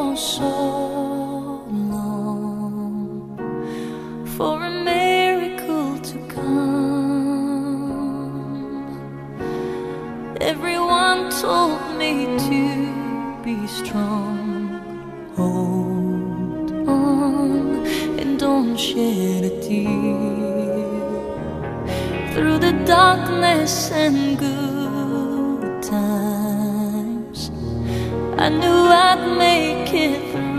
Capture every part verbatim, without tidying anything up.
for so long for a miracle to come. Everyone told me to be strong, hold on and don't shed a tear. Through the darkness and good times, I knew I'd make it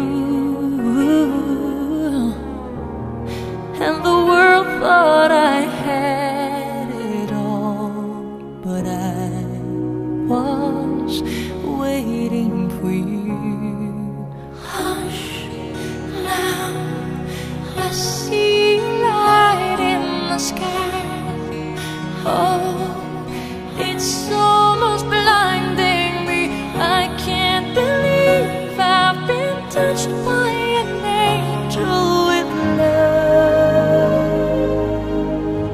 through, and the world thought I had it all, but I was waiting for you. Hush, now I see a light in the sky. Oh, it's almost blinding me. I can't believe I've been touched by an angel with love.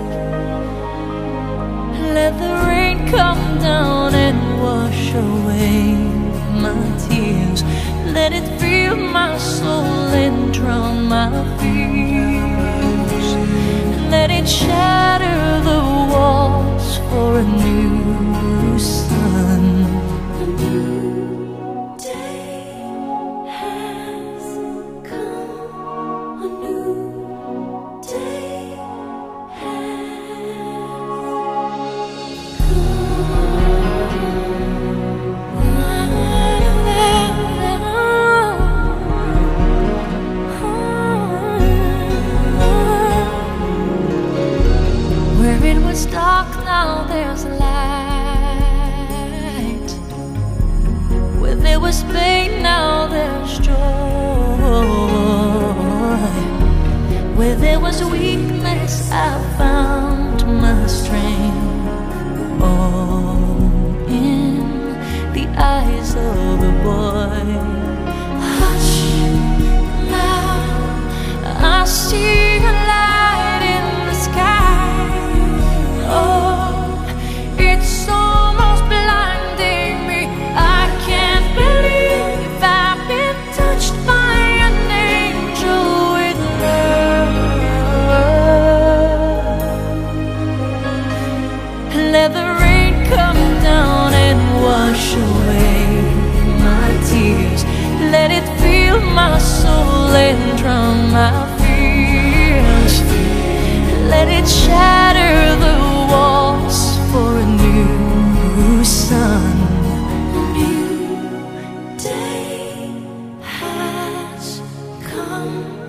Let the rain come down and wash away my tears. Let it fill my soul and drown my fears. Let it shatter the walls for a new sun. A new day has come. A new day has Where it was dark, now there's light. Where there was pain, now there's joy. Where there was weakness, I found my strength. All in the eyes of a boy. Hush, now I see a light in the sky. Oh, it's almost blinding me. I can't believe I've been touched by an angel with love. Let the rain come down and wash away my tears. Let it fill my soul and drown my fears. Let it shatter the walls for a new sun. A new day has come.